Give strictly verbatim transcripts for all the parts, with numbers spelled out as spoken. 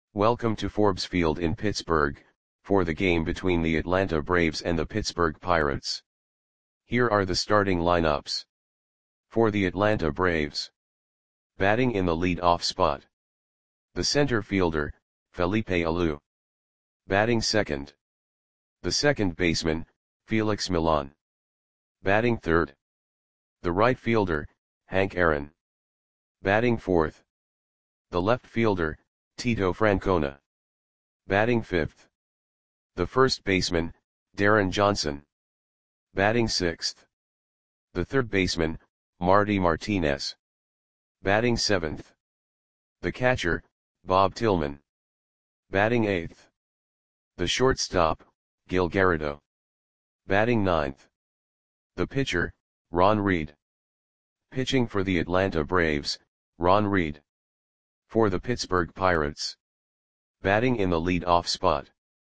Welcome to Forbes Field in Pittsburgh, for the game between the Atlanta Braves and the Pittsburgh Pirates. Here are the starting lineups. For the Atlanta Braves. Batting in the lead-off spot. The center fielder, Felipe Alou. Batting second. The second baseman, Felix Millan. Batting third. The right fielder, Hank Aaron. Batting fourth. The left fielder, Tito Francona. Batting fifth. The first baseman, Darren Johnson. Batting sixth. The third baseman, Marty Martinez. Batting seventh. The catcher, Bob Tillman. Batting eighth. The shortstop, Gil Garrido. Batting ninth. The pitcher, Ron Reed. Pitching for the Atlanta Braves, Ron Reed. For the Pittsburgh Pirates. Batting in the lead-off spot.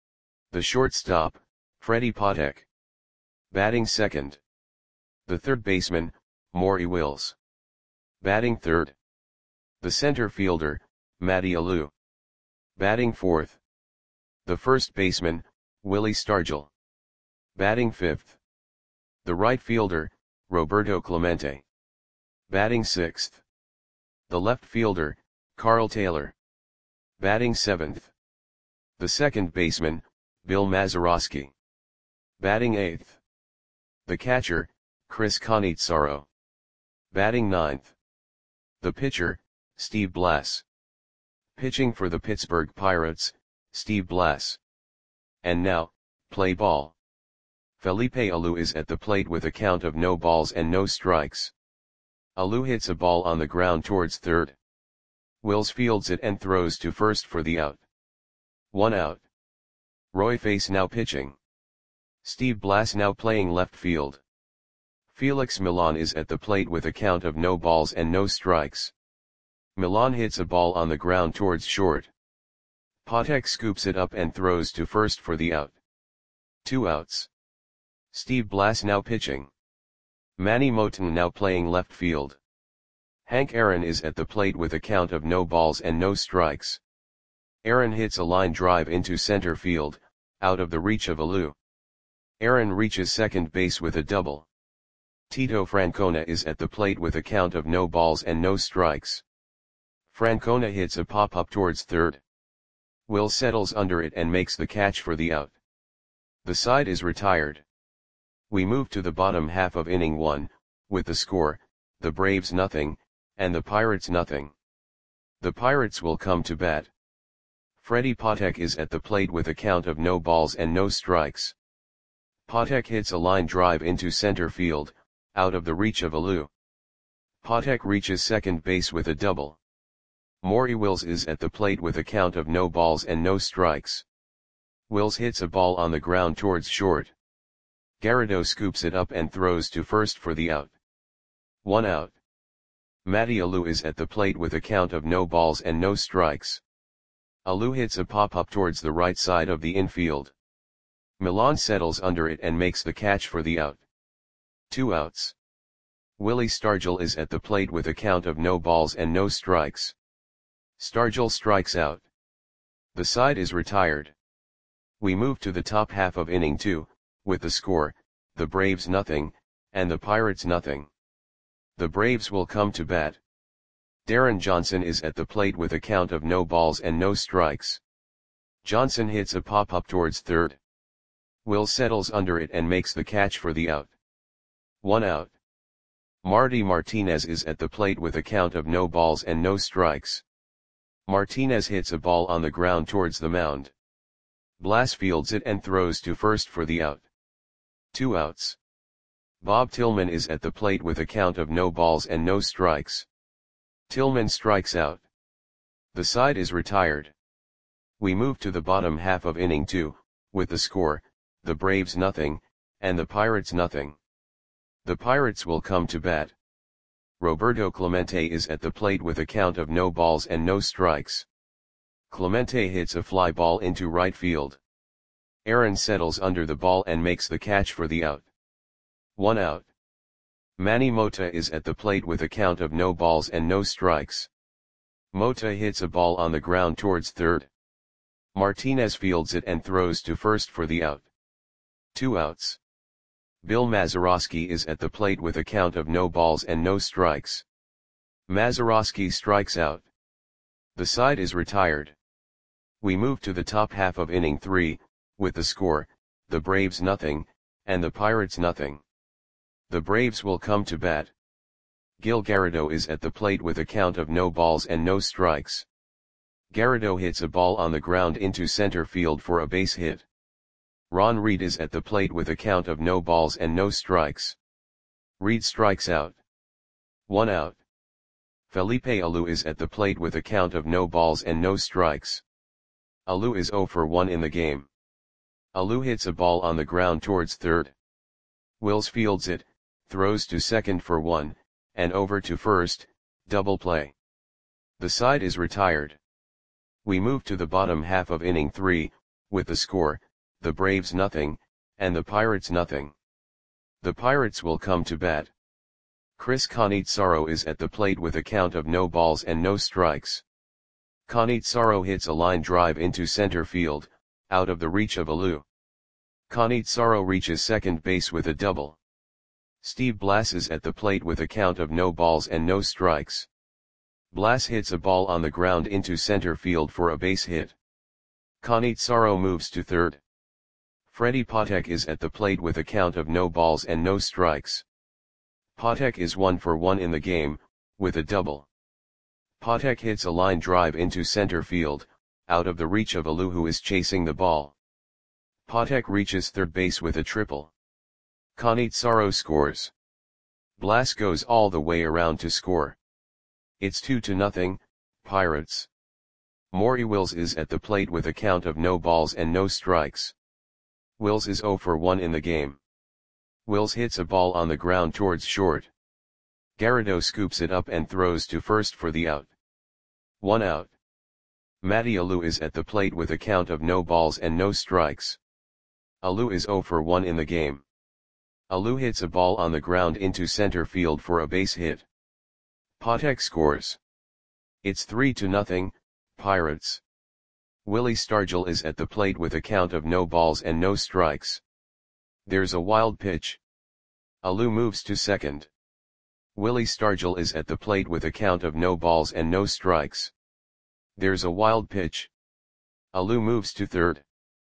The shortstop, Freddie Patek. Batting second. The third baseman, Maury Wills. Batting third. The center fielder, Matty Alou. Batting fourth. The first baseman, Willie Stargell. Batting fifth. The right fielder, Roberto Clemente. Batting sixth. The left fielder, Carl Taylor. Batting seventh. The second baseman, Bill Mazeroski. Batting eighth. The catcher, Chris Cannizzaro. Batting ninth. The pitcher, Steve Blass. Pitching for the Pittsburgh Pirates, Steve Blass. And now, play ball. Felipe Alou is at the plate with a count of no balls and no strikes. Alou hits a ball on the ground towards third. Wills fields it and throws to first for the out. One out. Roy Face now pitching. Steve Blass now playing left field. Felix Millan is at the plate with a count of no balls and no strikes. Millan hits a ball on the ground towards short. Patek scoops it up and throws to first for the out. Two outs. Steve Blass now pitching. Manny Moton now playing left field. Hank Aaron is at the plate with a count of no balls and no strikes. Aaron hits a line drive into center field, out of the reach of Alou. Aaron reaches second base with a double. Tito Francona is at the plate with a count of no balls and no strikes. Francona hits a pop-up towards third. Will settles under it and makes the catch for the out. The side is retired. We move to the bottom half of inning one, with the score, the Braves nothing, and the Pirates nothing. The Pirates will come to bat. Freddie Patek is at the plate with a count of no balls and no strikes. Patek hits a line drive into center field, out of the reach of Alou. Patek reaches second base with a double. Maury Wills is at the plate with a count of no balls and no strikes. Wills hits a ball on the ground towards short. Garrido scoops it up and throws to first for the out. One out. Matty Alou is at the plate with a count of no balls and no strikes. Alou hits a pop-up towards the right side of the infield. Millan settles under it and makes the catch for the out. Two outs. Willie Stargell is at the plate with a count of no balls and no strikes. Stargell strikes out. The side is retired. We move to the top half of inning two, with the score, the Braves nothing, and the Pirates nothing. The Braves will come to bat. Darren Johnson is at the plate with a count of no balls and no strikes. Johnson hits a pop-up towards third. Will settles under it and makes the catch for the out. One out. Marty Martinez is at the plate with a count of no balls and no strikes. Martinez hits a ball on the ground towards the mound. Blass fields it and throws to first for the out. Two outs. Bob Tillman is at the plate with a count of no balls and no strikes. Tillman strikes out. The side is retired. We move to the bottom half of inning two, with the score, the Braves nothing, and the Pirates nothing. The Pirates will come to bat. Roberto Clemente is at the plate with a count of no balls and no strikes. Clemente hits a fly ball into right field. Aaron settles under the ball and makes the catch for the out. One out. Manny Mota is at the plate with a count of no balls and no strikes. Mota hits a ball on the ground towards third. Martinez fields it and throws to first for the out. Two outs. Bill Mazeroski is at the plate with a count of no balls and no strikes. Mazeroski strikes out. The side is retired. We move to the top half of inning three, with the score, the Braves nothing, and the Pirates nothing. The Braves will come to bat. Gil Garrido is at the plate with a count of no balls and no strikes. Garrido hits a ball on the ground into center field for a base hit. Ron Reed is at the plate with a count of no balls and no strikes. Reed strikes out. One out. Felipe Alou is at the plate with a count of no balls and no strikes. Alou is zero for one in the game. Alou hits a ball on the ground towards third. Wills fields it, throws to second for one, and over to first, double play. The side is retired. We move to the bottom half of inning three, with the score, the Braves nothing, and the Pirates nothing. The Pirates will come to bat. Chris Cannizzaro is at the plate with a count of no balls and no strikes. Cannizzaro hits a line drive into center field, out of the reach of Alou. Cannizzaro reaches second base with a double. Steve Blass is at the plate with a count of no balls and no strikes. Blass hits a ball on the ground into center field for a base hit. Cannizzaro moves to third. Freddie Patek is at the plate with a count of no balls and no strikes. Patek is one for one in the game, with a double. Patek hits a line drive into center field, out of the reach of Alou who is chasing the ball. Patek reaches third base with a triple. Cannizzaro scores. Blass goes all the way around to score. It's two to nothing, Pirates. Maury Wills is at the plate with a count of no balls and no strikes. Wills is zero for one in the game. Wills hits a ball on the ground towards short. Garrido scoops it up and throws to first for the out. One out. Matty Alou is at the plate with a count of no balls and no strikes. Alou is zero for one in the game. Alou hits a ball on the ground into center field for a base hit. Patek scores. It's three to nothing, Pirates. Willie Stargell is at the plate with a count of no balls and no strikes. There's a wild pitch. Alou moves to second. Willie Stargell is at the plate with a count of no balls and no strikes. There's a wild pitch. Alou moves to third.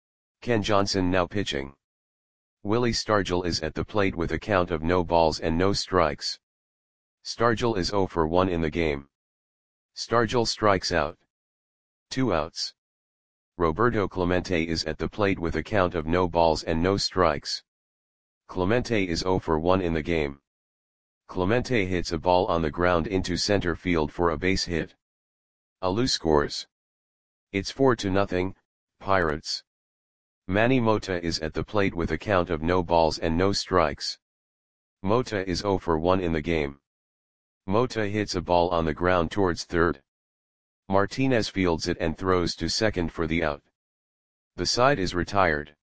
Ken Johnson now pitching. Willie Stargell is at the plate with a count of no balls and no strikes. Stargell is zero for one in the game. Stargell strikes out. Two outs. Roberto Clemente is at the plate with a count of no balls and no strikes. Clemente is zero for one in the game. Clemente hits a ball on the ground into center field for a base hit. Alou scores. It's four to nothing, Pirates. Manny Mota is at the plate with a count of no balls and no strikes. Mota is zero for one in the game. Mota hits a ball on the ground towards third. Martinez fields it and throws to second for the out. The side is retired.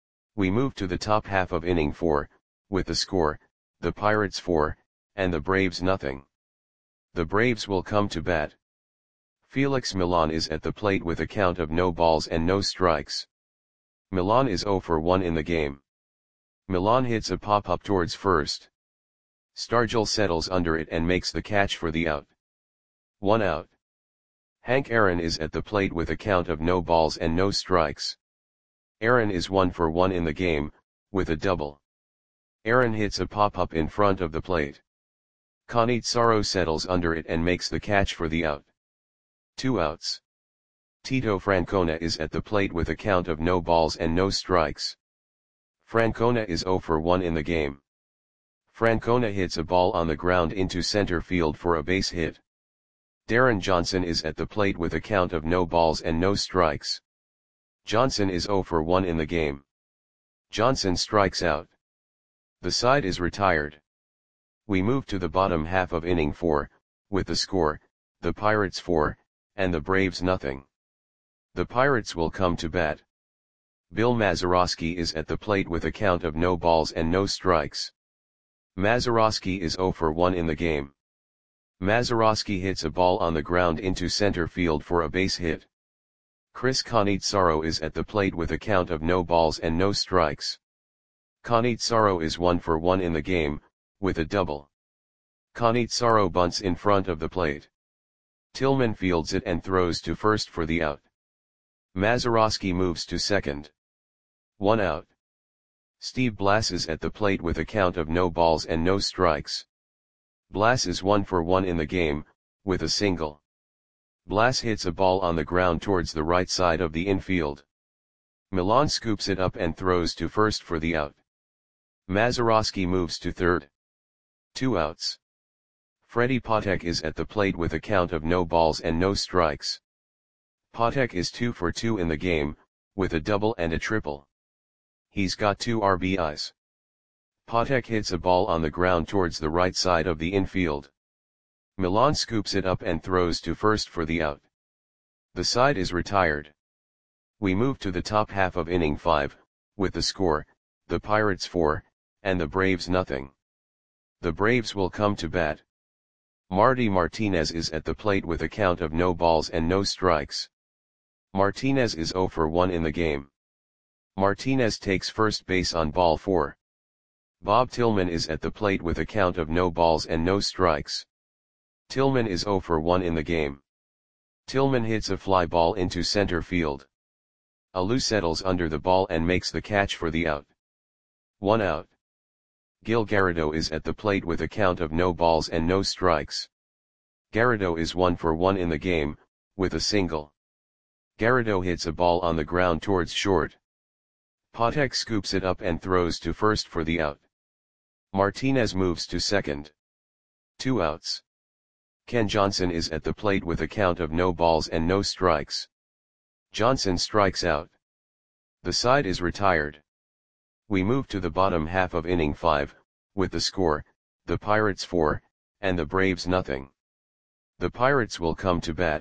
We move to the top half of inning four, with the score, the Pirates four, and the Braves nothing. The Braves will come to bat. Felix Millan is at the plate with a count of no balls and no strikes. Millan is zero for one in the game. Millan hits a pop-up towards first. Stargell settles under it and makes the catch for the out. One out. Hank Aaron is at the plate with a count of no balls and no strikes. Aaron is one for one in the game, with a double. Aaron hits a pop-up in front of the plate. Cannizzaro settles under it and makes the catch for the out. Two outs. Tito Francona is at the plate with a count of no balls and no strikes. Francona is zero for one in the game. Francona hits a ball on the ground into center field for a base hit. Darren Johnson is at the plate with a count of no balls and no strikes. Johnson is zero for one in the game. Johnson strikes out. The side is retired. We move to the bottom half of inning four, with the score, the Pirates four, and the Braves nothing. The Pirates will come to bat. Bill Mazeroski is at the plate with a count of no balls and no strikes. Mazeroski is zero for one in the game. Mazeroski hits a ball on the ground into center field for a base hit. Chris Konitsaro is at the plate with a count of no balls and no strikes. Konitsaro is one for one in the game, with a double. Konitsaro bunts in front of the plate. Tillman fields it and throws to first for the out. Mazeroski moves to second. One out. Steve Blass is at the plate with a count of no balls and no strikes. Blass is one for one in the game, with a single. Blass hits a ball on the ground towards the right side of the infield. Milan scoops it up and throws to first for the out. Mazeroski moves to third. Two outs. Freddie Patek is at the plate with a count of no balls and no strikes. Patek is two for two in the game, with a double and a triple. He's got two R B Is. Patek hits a ball on the ground towards the right side of the infield. Milan scoops it up and throws to first for the out. The side is retired. We move to the top half of inning five, with the score, the Pirates four, and the Braves nothing. The Braves will come to bat. Marty Martinez is at the plate with a count of no balls and no strikes. Martinez is zero for one in the game. Martinez takes first base on ball four. Bob Tillman is at the plate with a count of no balls and no strikes. Tillman is zero for one in the game. Tillman hits a fly ball into center field. Alou settles under the ball and makes the catch for the out. One out. Gil Garrido is at the plate with a count of no balls and no strikes. Garrido is one for one in the game, with a single. Garrido hits a ball on the ground towards short. Patek scoops it up and throws to first for the out. Martinez moves to second. Two outs. Ken Johnson is at the plate with a count of no balls and no strikes. Johnson strikes out. The side is retired. We move to the bottom half of inning five, with the score, the Pirates four, and the Braves nothing. The Pirates will come to bat.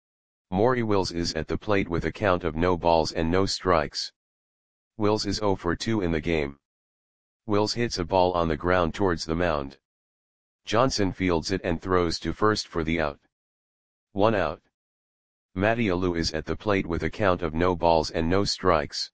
Maury Wills is at the plate with a count of no balls and no strikes. Wills is zero for two in the game. Wills hits a ball on the ground towards the mound. Johnson fields it and throws to first for the out. One out. Matty Alou is at the plate with a count of no balls and no strikes.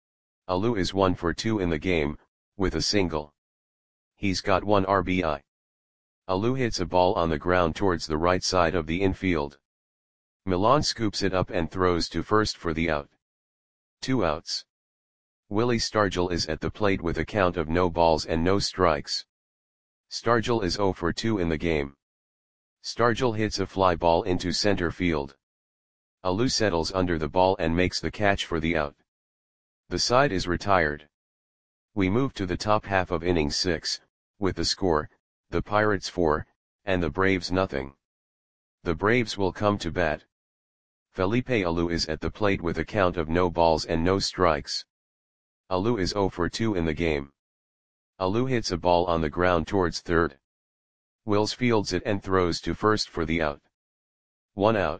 Alou is one for two in the game, with a single. He's got one R B I. Alou hits a ball on the ground towards the right side of the infield. Milan scoops it up and throws to first for the out. Two outs. Willie Stargell is at the plate with a count of no balls and no strikes. Stargell is zero for two in the game. Stargell hits a fly ball into center field. Alou settles under the ball and makes the catch for the out. The side is retired. We move to the top half of inning six, with the score, the Pirates four, and the Braves nothing. The Braves will come to bat. Felipe Alou is at the plate with a count of no balls and no strikes. Alou is zero for two in the game. Alou hits a ball on the ground towards third. Wills fields it and throws to first for the out. One out.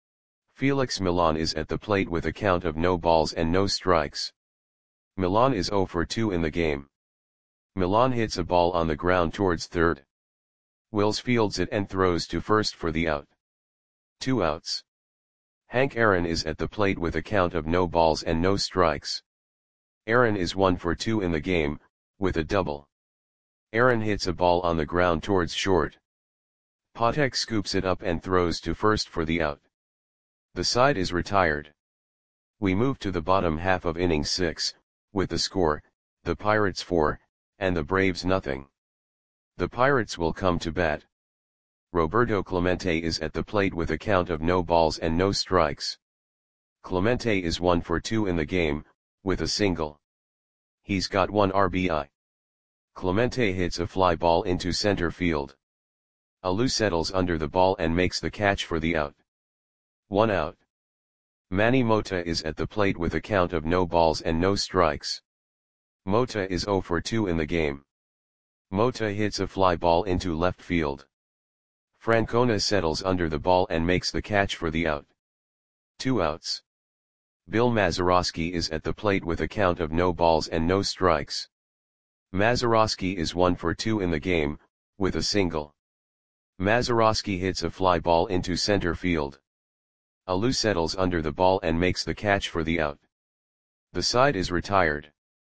Felix Milan is at the plate with a count of no balls and no strikes. Milan is zero for two in the game. Milan hits a ball on the ground towards third. Wills fields it and throws to first for the out. Two outs. Hank Aaron is at the plate with a count of no balls and no strikes. Aaron is one for two in the game, with a double. Aaron hits a ball on the ground towards short. Patek scoops it up and throws to first for the out. The side is retired. We move to the bottom half of inning six, with the score, the Pirates four, and the Braves nothing. The Pirates will come to bat. Roberto Clemente is at the plate with a count of no balls and no strikes. Clemente is one for two in the game, with a single. He's got one R B I. Clemente hits a fly ball into center field. Alou settles under the ball and makes the catch for the out. One out. Manny Mota is at the plate with a count of no balls and no strikes. Mota is zero for two in the game. Mota hits a fly ball into left field. Francona settles under the ball and makes the catch for the out. Two outs. Bill Mazeroski is at the plate with a count of no balls and no strikes. Mazeroski is one for two in the game, with a single. Mazeroski hits a fly ball into center field. Alou settles under the ball and makes the catch for the out. The side is retired.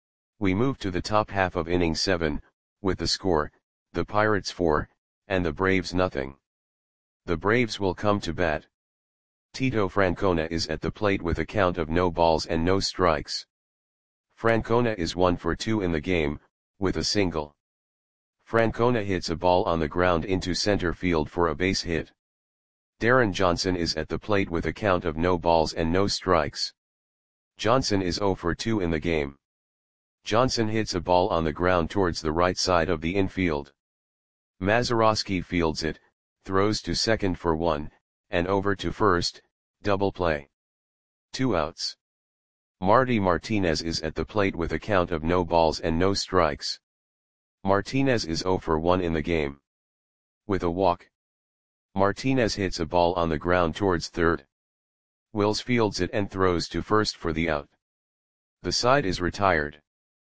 We move to the top half of inning seven, with the score, the Pirates four, and the Braves nothing. The Braves will come to bat. Tito Francona is at the plate with a count of no balls and no strikes. Francona is one for two in the game, with a single. Francona hits a ball on the ground into center field for a base hit. Darren Johnson is at the plate with a count of no balls and no strikes. Johnson is zero for two in the game. Johnson hits a ball on the ground towards the right side of the infield. Mazeroski fields it, throws to second for one, and over to first, double play. Two outs. Marty Martinez is at the plate with a count of no balls and no strikes. Martinez is zero for one in the game. With a walk. Martinez hits a ball on the ground towards third. Wills fields it and throws to first for the out. The side is retired.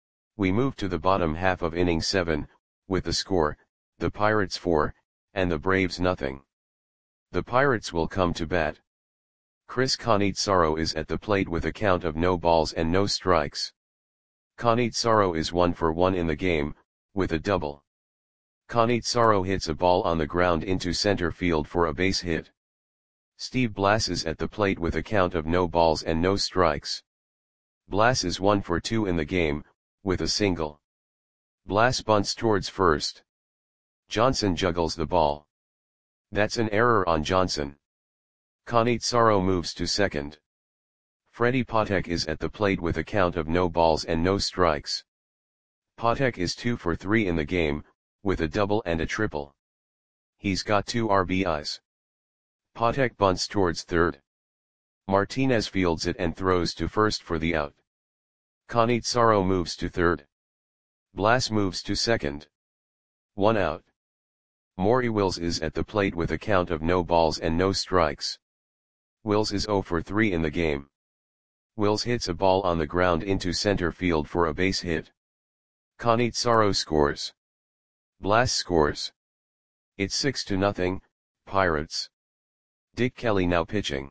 We move to the bottom half of inning seven, with the score, the Pirates four, and the Braves nothing. The Pirates will come to bat. Chris Cannizzaro is at the plate with a count of no balls and no strikes. Cannizzaro is one for one in the game, with a double. Cannizzaro hits a ball on the ground into center field for a base hit. Steve Blass is at the plate with a count of no balls and no strikes. Blass is one for two in the game, with a single. Blass bunts towards first. Johnson juggles the ball. That's an error on Johnson. Cannizzaro moves to second. Freddie Patek is at the plate with a count of no balls and no strikes. Patek is two for three in the game, with a double and a triple. He's got two R B Is. Patek bunts towards third. Martinez fields it and throws to first for the out. Cannizzaro moves to third. Blass moves to second. One out. Maury Wills is at the plate with a count of no balls and no strikes. Wills is zero for three in the game. Wills hits a ball on the ground into center field for a base hit. Cannizzaro scores. Blass scores. It's six to nothing, Pirates. Dick Kelly now pitching.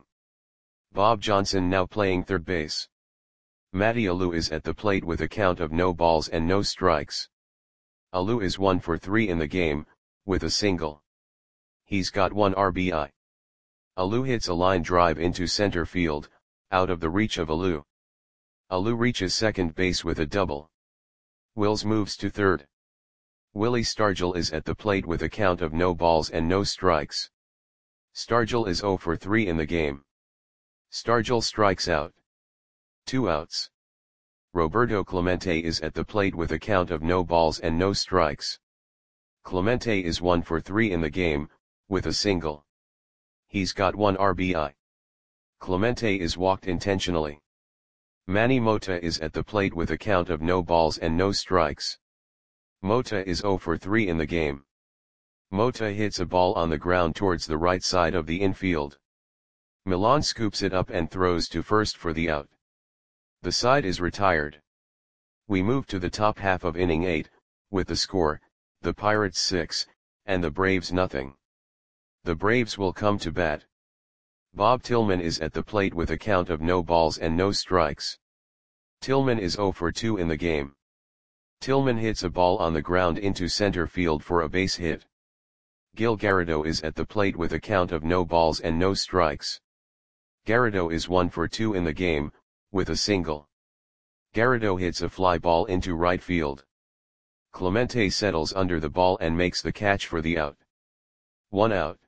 Bob Johnson now playing third base. Matty Alou is at the plate with a count of no balls and no strikes. Alou is one for three in the game, with a single. He's got one R B I. Alou hits a line drive into center field, out of the reach of Alou. Alou reaches second base with a double. Wills moves to third. Willie Stargell is at the plate with a count of no balls and no strikes. Stargell is zero for three in the game. Stargell strikes out. Two outs. Roberto Clemente is at the plate with a count of no balls and no strikes. Clemente is one for three in the game, with a single. He's got one R B I. Clemente is walked intentionally. Manny Mota is at the plate with a count of no balls and no strikes. Mota is zero for three in the game. Mota hits a ball on the ground towards the right side of the infield. Milan scoops it up and throws to first for the out. The side is retired. We move to the top half of inning eight, with the score, the Pirates six, and the Braves nothing. The Braves will come to bat. Bob Tillman is at the plate with a count of no balls and no strikes. Tillman is zero for two in the game. Tillman hits a ball on the ground into center field for a base hit. Gil Garrido is at the plate with a count of no balls and no strikes. Garrido is one for two in the game, with a single. Garrido hits a fly ball into right field. Clemente settles under the ball and makes the catch for the out. One out.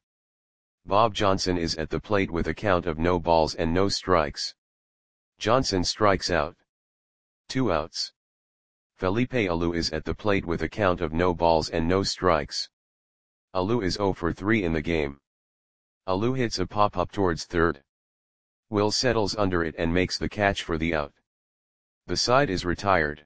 Bob Johnson is at the plate with a count of no balls and no strikes. Johnson strikes out. Two outs. Felipe Alou is at the plate with a count of no balls and no strikes. Alou is zero for three in the game. Alou hits a pop-up towards third. Will settles under it and makes the catch for the out. The side is retired.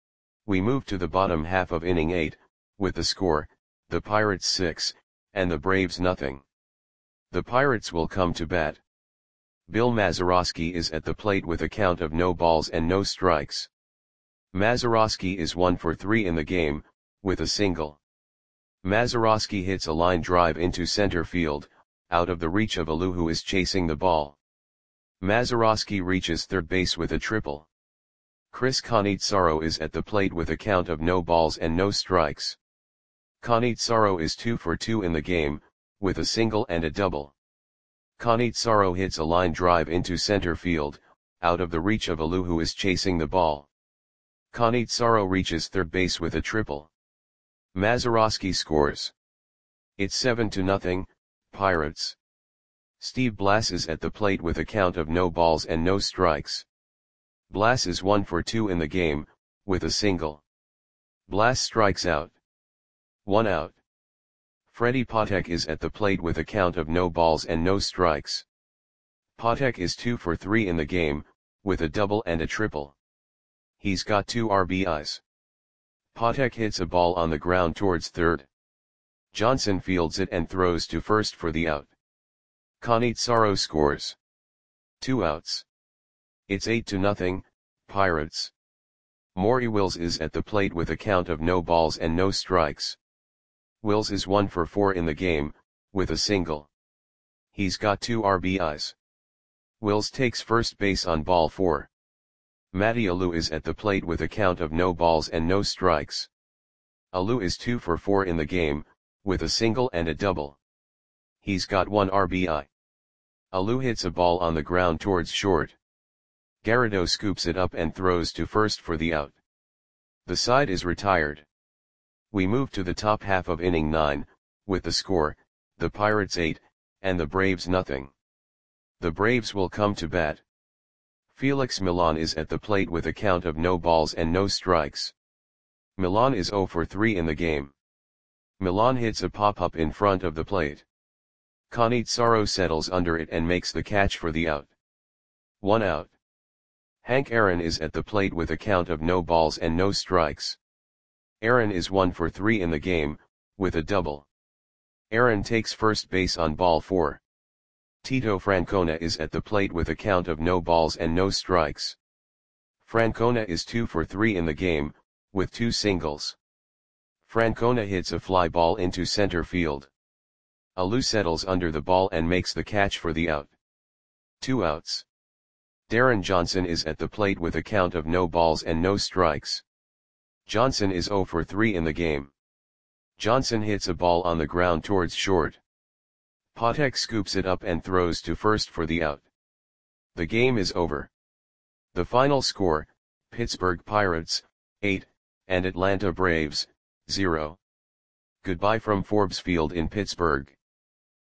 We move to the bottom half of inning eight, with the score, the Pirates six, and the Braves nothing. The Pirates will come to bat. Bill Mazeroski is at the plate with a count of no balls and no strikes. Mazeroski is one for three in the game, with a single. Mazeroski hits a line drive into center field, out of the reach of Alou who is chasing the ball. Mazeroski reaches third base with a triple. Chris Conitsaro is at the plate with a count of no balls and no strikes. Conitsaro is two for two in the game, with a single and a double. Conitsaro hits a line drive into center field, out of the reach of Alou, who is chasing the ball. Conitsaro reaches third base with a triple. Mazeroski scores. It's seven to nothing, Pirates. Steve Blass is at the plate with a count of no balls and no strikes. Blass is one for two in the game, with a single. Blass strikes out. One out. Freddie Patek is at the plate with a count of no balls and no strikes. Patek is two for three in the game, with a double and a triple. He's got two R B Is. Patek hits a ball on the ground towards third. Johnson fields it and throws to first for the out. Conitsaro scores. Two outs. It's eight to nothing, Pirates. Maury Wills is at the plate with a count of no balls and no strikes. Wills is one for four in the game, with a single. He's got two R B Is. Wills takes first base on ball four. Matty Alou is at the plate with a count of no balls and no strikes. Alou is two for four in the game, with a single and a double. He's got one R B I. Alou hits a ball on the ground towards short. Garrido scoops it up and throws to first for the out. The side is retired. We move to the top half of inning nine, with the score, the Pirates eight, and the Braves nothing. The Braves will come to bat. Felix Millan is at the plate with a count of no balls and no strikes. Millan is zero for three in the game. Millan hits a pop-up in front of the plate. Conitsaro settles under it and makes the catch for the out. One out. Hank Aaron is at the plate with a count of no balls and no strikes. Aaron is one for three in the game, with a double. Aaron takes first base on ball four. Tito Francona is at the plate with a count of no balls and no strikes. Francona is two for three in the game, with two singles. Francona hits a fly ball into center field. Alou settles under the ball and makes the catch for the out. Two outs. Darren Johnson is at the plate with a count of no balls and no strikes. Johnson is zero for three in the game. Johnson hits a ball on the ground towards short. Patek scoops it up and throws to first for the out. The game is over. The final score, Pittsburgh Pirates, eight, and Atlanta Braves, zero. Goodbye from Forbes Field in Pittsburgh.